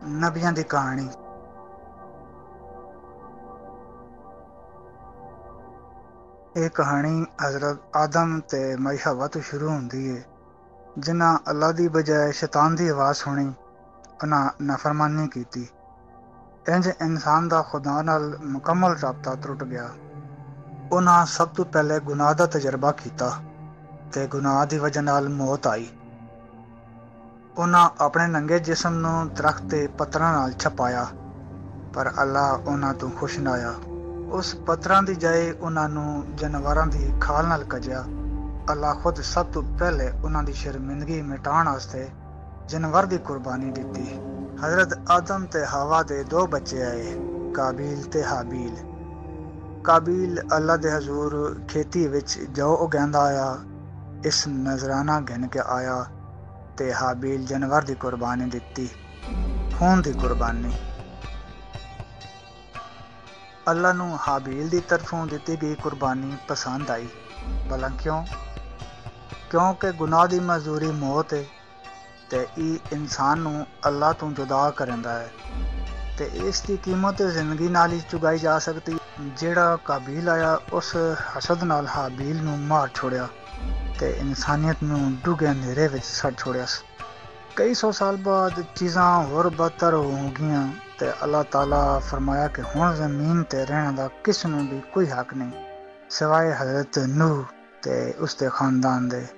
ਨਬੀਆਂ ਦੀ ਕਹਾਣੀ। ਇਹ ਕਹਾਣੀ ਹਜ਼ਰਤ ਆਦਮ ਤੇ ਮਾਈ ਹਵਾ ਤੋਂ ਸ਼ੁਰੂ ਹੁੰਦੀ ਹੈ, ਜਿਨ੍ਹਾਂ ਅੱਲਾ ਦੀ ਬਜਾਏ ਸ਼ੈਤਾਨ ਦੀ ਆਵਾਜ਼ ਸੁਣੀ। ਉਹਨਾਂ ਨਾਫਰਮਾਨੀ ਕੀਤੀ। ਇੰਝ ਇਨਸਾਨ ਦਾ ਖੁਦਾ ਨਾਲ ਮੁਕੰਮਲ ਰਾਬਤਾ ਟੁੱਟ ਗਿਆ। ਉਹਨਾਂ ਸਭ ਤੋਂ ਪਹਿਲੇ ਗੁਨਾਹ ਦਾ ਤਜਰਬਾ ਕੀਤਾ ਤੇ ਗੁਨਾਹ ਦੀ ਵਜ੍ਹਾ ਨਾਲ ਮੌਤ ਆਈ। ਉਹਨਾਂ ਆਪਣੇ ਨੰਗੇ ਜਿਸਮ ਨੂੰ ਦਰਖਤ ਦੇ ਪੱਤਰਾਂ ਨਾਲ ਛਪਾਇਆ, ਪਰ ਅੱਲਾ ਉਹਨਾਂ ਤੋਂ ਖੁਸ਼ ਨਾ ਆਇਆ। ਉਸ ਪੱਤਰਾਂ ਦੀ ਜਾਏ ਉਹਨਾਂ ਨੂੰ ਜਾਨਵਰਾਂ ਦੀ ਖਾਲ ਨਾਲ ਕੱਜਿਆ। ਅੱਲਾ ਖੁਦ ਸਭ ਤੋਂ ਪਹਿਲੇ ਉਹਨਾਂ ਦੀ ਸ਼ਰਮਿੰਦਗੀ ਮਿਟਾਉਣ ਵਾਸਤੇ ਜਾਨਵਰ ਦੀ ਕੁਰਬਾਨੀ ਦਿੱਤੀ। ਹਜ਼ਰਤ ਆਦਮ ਤੇ ਹਵਾ ਦੇ 2 ਬੱਚੇ ਆਏ, ਕਾਬੀਲ ਤੇ ਹਾਬੀਲ। ਕਾਬੀਲ ਅੱਲਾ ਦੇ ਹਜ਼ੂਰ ਖੇਤੀ ਵਿੱਚ ਜੌ ਉਗਾਉਂਦਾ ਆਇਆ, ਇਸ ਨਜ਼ਰਾਨਾ ਗਿਣ ਕੇ ਆਇਆ, ਤੇ ਹਾਬੀਲ ਜਾਨਵਰ ਦੀ ਕੁਰਬਾਨੀ ਦਿੱਤੀ, ਖੂਨ ਦੀ ਕੁਰਬਾਨੀ। ਅੱਲਾ ਨੂੰ ਹਾਬੀਲ ਦੀ ਤਰਫੋਂ ਦਿੱਤੀ ਗਈ ਕੁਰਬਾਨੀ ਪਸੰਦ ਆਈ। ਭਲਾ ਕਿਉਂ? ਕਿਉਂਕਿ ਗੁਨਾਹ ਦੀ ਮਜ਼ਦੂਰੀ ਮੌਤ ਹੈ, ਤੇ ਇਹ ਇਨਸਾਨ ਨੂੰ ਅੱਲਾ ਤੋਂ ਜੁਦਾ ਕਰਦਾ ਹੈ, ਤੇ ਇਸ ਦੀ ਕੀਮਤ ਜ਼ਿੰਦਗੀ ਨਾਲ ਹੀ ਚੁਕਾਈ ਜਾ ਸਕਦੀ। ਜਿਹੜਾ ਕਾਬੀਲ ਆਇਆ, ਉਸ ਹਸਦ ਨਾਲ ਹਾਬੀਲ ਨੂੰ ਮਾਰ ਛੋੜਿਆ ਤੇ ਇਨਸਾਨੀਅਤ ਨੂੰ ਡੂੰਘੇ ਹਨੇਰੇ ਵਿੱਚ ਸੱਟ ਛੋੜਿਆ। ਕਈ 100 ਸਾਲ ਬਾਅਦ ਚੀਜ਼ਾਂ ਹੋਰ ਬਦਤਰ ਹੋ ਗਈਆਂ ਤੇ ਅੱਲਾਹ ਤਾਲਾ ਫਰਮਾਇਆ ਕਿ ਹੁਣ ਜ਼ਮੀਨ ਤੇ ਰਹਿਣ ਦਾ ਕਿਸ ਨੂੰ ਵੀ ਕੋਈ ਹੱਕ ਨਹੀਂ ਸਿਵਾਏ ਹਜ਼ਰਤ ਨੂਹ ਤੇ ਉਸਦੇ ਖਾਨਦਾਨ ਦੇ।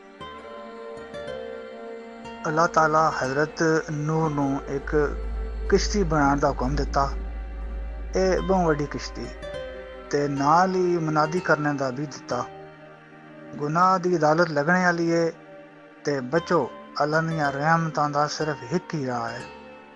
ਅੱਲਾਹ ਤਾਲਾ ਹਜ਼ਰਤ ਨੂਹ ਨੂੰ ਇੱਕ ਕਿਸ਼ਤੀ ਬਣਾਉਣ ਦਾ ਹੁਕਮ ਦਿੱਤਾ। ਇਹ ਬਹੁਤ ਵੱਡੀ ਕਿਸ਼ਤੀ, ਤੇ ਨਾਲ ਹੀ ਮੁਨਾਦੀ ਕਰਨ ਦਾ ਵੀ ਦਿੱਤਾ। ਗੁਨਾਹ ਦੀ ਅਦਾਲਤ ਲੱਗਣੇ ਵਾਲੀ ਹੈ, ਤੇ ਬਚੋ, ਅੱਲਾ ਦੀਆਂ ਰਹਿਮਤਾਂ ਦਾ ਸਿਰਫ ਇੱਕ ਹੀ ਰਾਹ ਹੈ।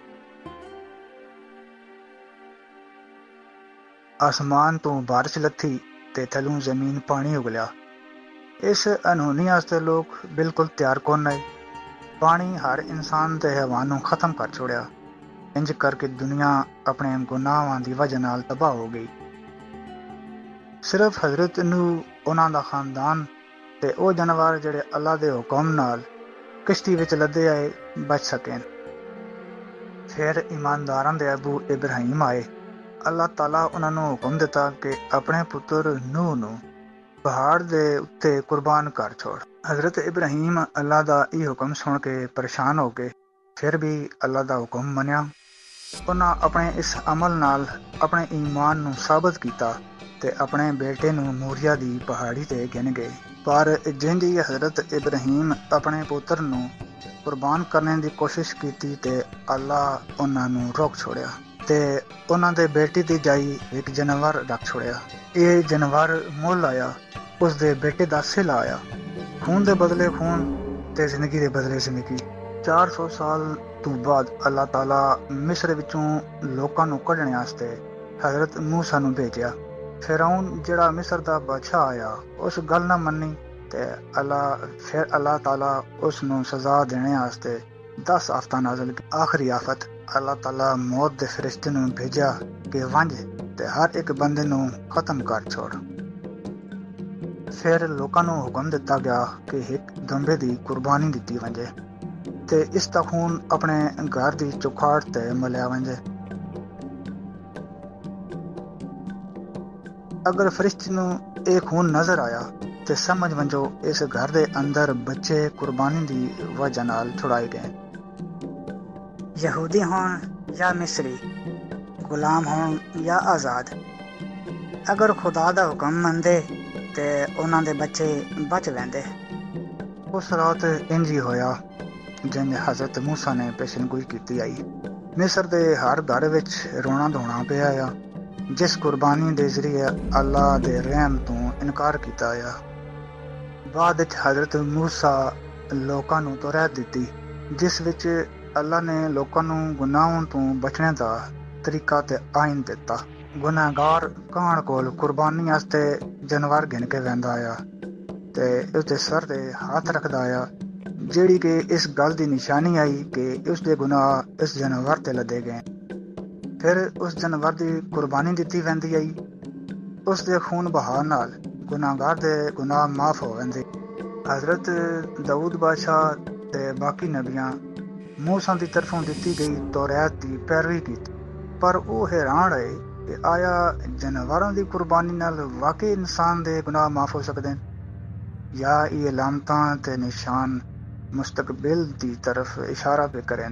ਆਸਮਾਨ ਤੋਂ ਬਾਰਿਸ਼ ਲੱਥੀ ਤੇ ਥੱਲੋਂ ਜ਼ਮੀਨ ਪਾਣੀ ਉਗਲਿਆ। ਇਸ ਅਨਹੋਨੀ ਵਾਸਤੇ ਲੋਕ ਬਿਲਕੁਲ ਤਿਆਰ ਕੋਨ ਆਏ। ਪਾਣੀ ਹਰ ਇਨਸਾਨ ਤੇ ਹੈਵਾਨ ਨੂੰ ਖਤਮ ਕਰ ਛੋੜਿਆ। ਇੰਝ ਕਰਕੇ ਦੁਨੀਆ ਆਪਣੇ ਗੁਨਾਹਾਂ ਦੀ ਵਜ੍ਹਾ ਨਾਲ ਤਬਾਹ ਹੋ ਗਈ। ਸਿਰਫ ਹਜ਼ਰਤ ਨੂਹ, ਉਹਨਾਂ ਦਾ ਖਾਨਦਾਨ ਤੇ ਉਹ ਜਾਨਵਰ ਜਿਹੜੇ ਅੱਲਾ ਦੇ ਹੁਕਮ ਨਾਲ ਕਿਸ਼ਤੀ ਵਿੱਚ ਲੱਦੇ ਆਏ ਬਚ ਸਕੇ। ਫਿਰ ਇਮਾਨਦਾਰਾਂ ਦੇ ਅਬੂ ਇਬਰਾਹੀਮ ਆਏ। ਅੱਲਾਹ ਤਾਲਾ ਉਹਨਾਂ ਨੂੰ ਹੁਕਮ ਦਿੱਤਾ ਕਿ ਆਪਣੇ ਪੁੱਤਰ ਨੂਹ ਨੂੰ ਪਹਾੜ ਦੇ ਉੱਤੇ ਕੁਰਬਾਨ ਕਰ ਛੋੜ। ਹਜ਼ਰਤ ਇਬਰਾਹੀਮ ਅੱਲਾ ਦਾ ਇਹ ਹੁਕਮ ਸੁਣ ਕੇ ਪਰੇਸ਼ਾਨ ਹੋ ਗਏ, ਫਿਰ ਵੀ ਅੱਲਾ ਦਾ ਹੁਕਮ ਮੰਨਿਆ। ਉਹਨਾਂ ਆਪਣੇ ਇਸ ਅਮਲ ਨਾਲ ਆਪਣੇ ਈਮਾਨ ਨੂੰ ਸਾਬਤ ਕੀਤਾ ਤੇ ਆਪਣੇ ਬੇਟੇ ਨੂੰ ਮੋਰੀਆ ਦੀ ਪਹਾੜੀ ਤੇ ਗਿਣ ਗਏ। ਪਰ ਜਿੰਜ ਹੀ ਹਜ਼ਰਤ ਇਬਰਾਹੀਮ ਆਪਣੇ ਪੁੱਤਰ ਨੂੰ ਕੁਰਬਾਨ ਕਰਨ ਦੀ ਕੋਸ਼ਿਸ਼ ਕੀਤੀ ਤੇ ਅੱਲਾ ਉਹਨਾਂ ਨੂੰ ਰੋਕ ਛੋੜਿਆ ਤੇ ਉਹਨਾਂ ਦੇ ਬੇਟੇ ਦੀ ਜਾਈ ਇੱਕ ਜਾਨਵਰ ਰੱਖ ਛੋੜਿਆ। ਇਹ ਜਾਨਵਰ ਮੁੱਲ ਆਇਆ, ਉਸਦੇ ਬੇਟੇ ਦਾ ਸਿਲਾ ਆਇਆ। ਖੂਨ ਦੇ ਬਦਲੇ ਖੂਨ ਤੇ ਜ਼ਿੰਦਗੀ ਦੇ ਬਦਲੇ ਜ਼ਿੰਦਗੀ। 400 ਸਾਲ ਤੋਂ ਬਾਅਦ ਅੱਲਾਹ ਤਾਲਾ ਮਿਸਰ ਵਿੱਚੋਂ ਲੋਕਾਂ ਨੂੰ ਕੱਢਣ ਵਾਸਤੇ ਹਜ਼ਰਤ ਮੂਸਾ ਨੂੰ ਭੇਜਿਆ। ਫਿਰੌਨ ਜਿਹੜਾ ਮਿਸਰ ਦਾ ਬਾਦਸ਼ਾਹ ਆਇਆ, ਉਸ ਗੱਲ ਨਾ ਮੰਨੀ ਤੇ ਫਿਰ ਅੱਲਾਹ ਤਾਲਾ ਉਸ ਨੂੰ ਸਜ਼ਾ ਦੇਣ ਵਾਸਤੇ 10 ਆਫਤਾਂ ਨਾਜ਼ਲ ਕੀ। ਆਖਰੀ ਆਫਤ ਅੱਲਾਹ ਤਾਲਾ ਮੌਤ ਦੇ ਫਰਿਸ਼ਤੇ ਨੂੰ ਭੇਜਿਆ ਕਿ ਵੰਝ ਤੇ ਹਰ ਇੱਕ ਬੰਦੇ ਨੂੰ ਖਤਮ ਕਰ ਛੋੜ। ਫਿਰ ਲੋਕਾਂ ਨੂੰ ਹੁਕਮ ਦਿੱਤਾ ਗਿਆ ਕਿ ਇੱਕ ਦੰਬੇ ਦੀ ਕੁਰਬਾਨੀ ਦਿੱਤੀ ਵੰਜੇ ਤੇ ਇਸ ਦਾ ਖੂਨ ਆਪਣੇ ਘਰ ਦੀ ਚੁਖਾੜ ਤੇ ਮਲਿਆ ਵੰਜੇ। ਅਗਰ ਫਰਿਸ਼ਤੇ ਨੂੰ ਇਹ ਖੂਨ ਨਜ਼ਰ ਆਇਆ ਤੇ ਸਮਝ ਵੰਜੋ ਇਸ ਘਰ ਦੇ ਅੰਦਰ ਬੱਚੇ ਕੁਰਬਾਨੀ ਦੀ ਵਜ੍ਹਾ ਨਾਲ ਛੁਡਾਏ ਗਏ। ਯਹੂਦੀ ਹੋਣ ਜਾਂ ਮਿਸਰੀ, ਗੁਲਾਮ ਹੋਣ ਜਾਂ ਆਜ਼ਾਦ, ਅਗਰ ਖੁਦਾ ਦਾ ਹੁਕਮ ਮੰਨਦੇ ਤੇ ਉਹਨਾਂ ਦੇ ਬੱਚੇ ਬਚ ਲੈਂਦੇ। ਉਸ ਰਾਤ ਇੰਝ ਹੀ ਹੋਇਆ ਜਿੰਝ ਹਜ਼ਰਤ ਮੂਸਾ ਨੇ ਪੇਸ਼ਨਗੋਈ ਕੀਤੀ ਆਈ। ਮਿਸਰ ਦੇ ਹਰ ਘਰ ਵਿੱਚ ਰੋਣਾ ਧੋਣਾ ਪਿਆ ਆ, ਜਿਸ ਕੁਰਬਾਨੀ ਦੇ ਜ਼ਰੀਏ ਅੱਲਾ ਦੇ ਰਹਿਮ ਤੋਂ ਇਨਕਾਰ ਕੀਤਾ ਆ। ਬਾਅਦ ਵਿੱਚ ਹਜ਼ਰਤ ਮੂਸਾ ਲੋਕਾਂ ਨੂੰ ਤੋਰਾਤ ਦਿੱਤੀ, ਜਿਸ ਵਿੱਚ ਅੱਲਾ ਨੇ ਲੋਕਾਂ ਨੂੰ ਗੁਨਾਹਾਂ ਤੋਂ ਬਚਣੇ ਦਾ ਤਰੀਕਾ ਤੇ ਆਇਨ ਦਿੱਤਾ। ਗੁਨਾਹਗਾਰ ਕਾਣ ਕੋਲ ਕੁਰਬਾਨੀ ਵਾਸਤੇ ਜਾਨਵਰ ਗਿਣ ਕੇ ਵਹਿੰਦਾ ਆ ਤੇ ਉਸਦੇ ਸਰ ਤੇ ਹੱਥ ਰੱਖਦਾ ਆ, ਜਿਹੜੀ ਕਿ ਇਸ ਗੱਲ ਦੀ ਨਿਸ਼ਾਨੀ ਆਈ ਕਿ ਉਸਦੇ ਗੁਨਾਹ ਇਸ ਜਾਨਵਰ ਤੇ ਲੱਦੇ ਗਏ। ਫਿਰ ਉਸ ਜਾਨਵਰ ਦੀ ਕੁਰਬਾਨੀ ਦਿੱਤੀ ਵਹਿੰਦੀ ਆਈ। ਉਸਦੇ ਖੂਨ ਬਹਾ ਨਾਲ ਗੁਨਾਹਗਾਰ ਦੇ ਗੁਨਾਹ ਮਾਫ਼ ਹੋ ਵਹਿੰਦੇ। ਹਜ਼ਰਤ ਦਾਊਦ ਬਾਦਸ਼ਾਹ ਤੇ ਬਾਕੀ ਨਬੀਆਂ मूसा की तरफों दी गई तौरात की पैरवी की, पर वो हैरान रहे कि आया जानवरों की कुर्बानी नाल वाकई इंसान के गुनाह माफ हो सकते हैं, या ये लामतां ते निशान मुस्तकबिल की तरफ इशारा पे करें।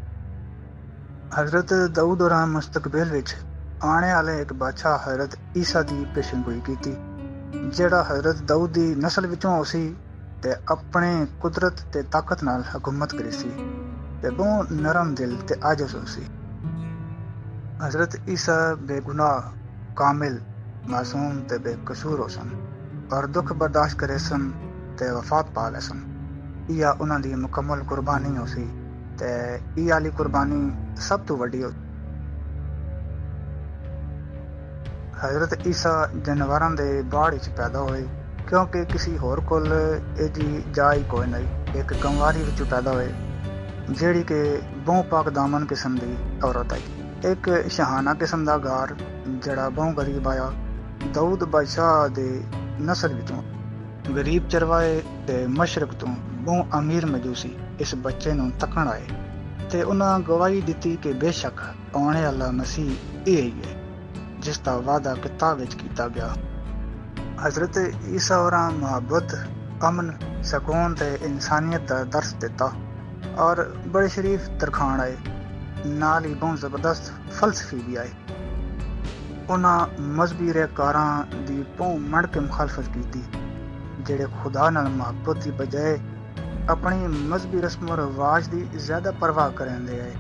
हजरत दाऊद और मुस्तकबिल विच आने वाले एक बादशाह हजरत ईसा की पेशनगोई की, ਜਿਹੜਾ हजरत दाऊद की नस्ल विचों सी ते अपने कुदरत ते ताकत नाल हुकूमत करी सी ते बहुत नरम दिल ते आजिज़ सी। हजरत ईसा बेगुनाह, कामिल, मासूम ते बेकसूर हो सन और दुख बर्दाश्त करे सन ते वफात पा ले सन। इहा उन्हां दी मुकम्मल कुर्बानी हो सी ते इहा वाली कुर्बानी सब तो वड्डी हो। हजरत ईसा जानवरां दे बाड़ विच पैदा होए, क्योंकि किसी होर कोल इहदी जा ही कोई नहीं। एक कंवारी विचों पैदा होए जिहड़ी कि बहु पाक दामन किस्म दी औरत आई। एक शहाना किस्म दा गार जिहड़ा बहु गरीब आया। दाऊद बादशाह दे नस्ल विचों गरीब चरवाए ते मशरक तो बहु अमीर मजूसी इस बच्चे नूं तकण आए ते उन्हां गवाही दित्ती कि बेशक आने वाला मसीह इह ही है जिसका वादा किताब विच कीता गया। हजरत ईसा होरां मुहब्बत, अमन, सकून ते इंसानियत का दर्स दिता और बड़े शरीफ तरखान आए, नाल ही बहुत जबरदस्त फलसफी भी आए। उन्हां मजहबी रहकारां दी बहु मड़ के मुखालफत की, जेड़े खुदा नाल मुहब्बत की बजाय अपनी मजहबी रस्म रिवाज की ज्यादा परवाह करेंदे आए।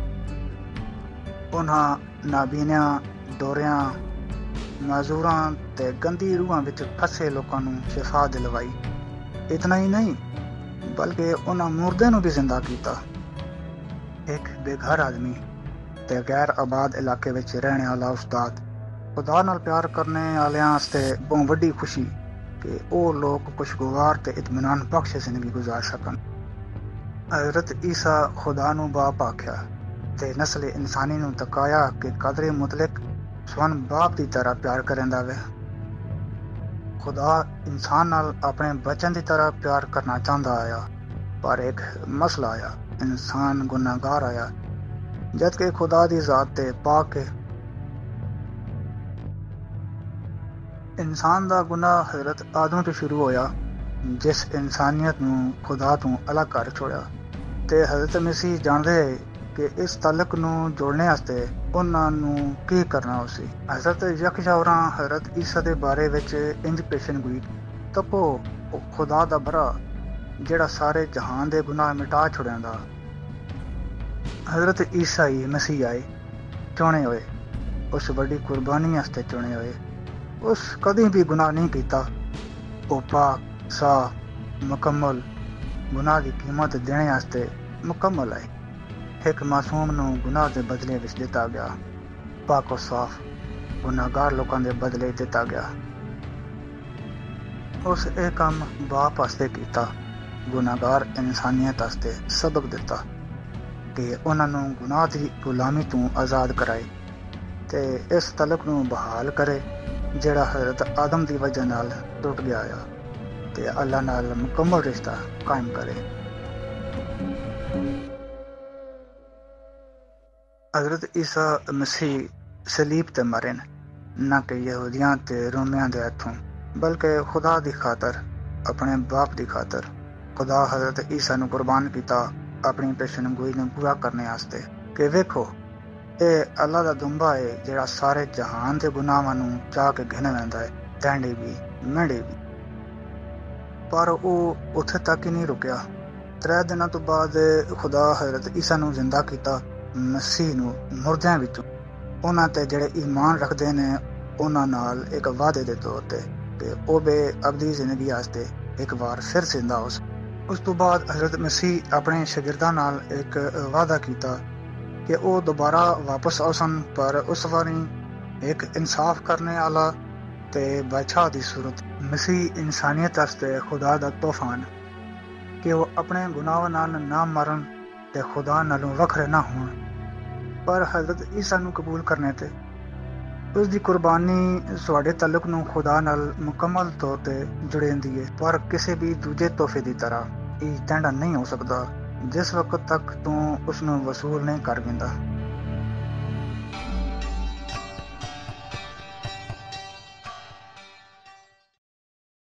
उन्हां नाबीनियां, डोरियां, माजूरां ते गंदी रूहां विच फसे लोकां नूं शिफा दिलवाई। इतना ही नहीं बल्कि उन्हां मुर्दे नूं भी जिंदा कीता। एक बेघर आदमी ते गैर आबाद इलाके विच रहने वाला उस्ताद खुदा नाल प्यार करने वालियां आस्ते बहुत वड्डी खुशी कि ओह लोग खुशगवार ते इत्मीनान बख्श जिंदगी गुजार सकन। हजरत ईसा खुदा नूं बाप आख्या ते नस्ल इंसानी नूं तकाया कि कदरे मुतलक स्वन बाप की तरह प्यार करेंदा वे। खुदा इंसान नाल अपने बचन की तरह प्यार करना चाहता आया, पर एक मसला आया, इंसान गुनाहगार आया, जबकि खुदा की जात ते पाक है। इंसान का गुनाह हजरत आदम तो शुरू होया, जिस इंसानियत नूं खुदा तो अलग कर छोड़ा, ते हजरत मसीह जानते कि इस तलक नूं जोड़ने वास्ते उन्हां नूं की करना उसी। हजरत यकशा होरां हजरत ईसा दे बारे विच इंज पेशन गोई, तपो खुदा दा बरा जेड़ा सारे जहान दे गुनाह मिटा छुड़ेंदा। हजरत ईसा ही मसीह आए, चुने होए, उस बड़ी कुर्बानी वास्ते चुने होए। उस कदी भी गुनाह नहीं कीता। ओ पाक, साफ, मुकम्मल, गुनाह की कीमत देने वास्ते मुकम्मल आए। एक मासूम नूं गुनाह के बदले विच दिता गया, पाको साफ गुनाहगार लोकां दे बदले दिता गया। उस एक काम बाप वास्ते कीता, गुनाहगार इंसानियत वास्ते सबक दिता कि उन्हां नूं गुनाह दी गुलामी तो आज़ाद कराए ते इस तलक नूं बहाल करे जिहड़ा हजरत आदम की वजह नाल टुट गया आ ते अल्लाह नाल मुकम्मल रिश्ता कायम करे। हजरत ईसा मसीह सलीब ते मरे न कि यहूदियां ते रोमियां दे हथों, बल्कि खुदा दी खातर, अपने बाप दी खातर। खुदा हजरत ईसा नूं कुर्बान किया अपनी पेशनगोई नूं पूरा करने वास्ते कि वेखो ਇਹ अल्लाह दा दुंबा है जिहड़ा सारे जहान के गुनाहां नूं चाह के घिन लैंदा है, तैंडे भी मेढ़े भी। पर वो उत्थे तक ही नहीं रुकिया। 3 दिनों तो बाद खुदा हजरत ईसा नूं जिंदा किया, मसीह नूं मुर्दियां विचों। उन्हां ते जिहड़े ईमान रखदे ने उन्हां नाल एक वादे दे तौर ते कि ओह बेअबदी जिंदगी वास्ते एक बार फिर जिंदा हो। उस तो बाद हजरत मसीह अपने शागिर्दां नाल एक वादा किया कि वह दोबारा वापस आसन, पर उस वारी एक इंसाफ करने वाला ते बादशाह की सूरत। मसीह इंसानियत वास्ते खुदा दा तोहफान कि वह अपने गुनाहां नाल ना मरन ते खुदा नालों वखरे ना होण, पर हजरत ईसा नूं कबूल करने ते उसकी कुर्बानी तुहाडे तल्लुक नूं खुदा नाल मुकम्मल तौर ते जुड़ेंदी है। पर किसी भी दूजे तोहफे की तरह ये तैंडा नहीं हो सकता ਜਿਸ ਵਕਤ ਤੱਕ ਤੂੰ ਉਸ ਨੂੰ ਵਸੂਲ ਨਹੀਂ ਕਰ ਦਿੰਦਾ।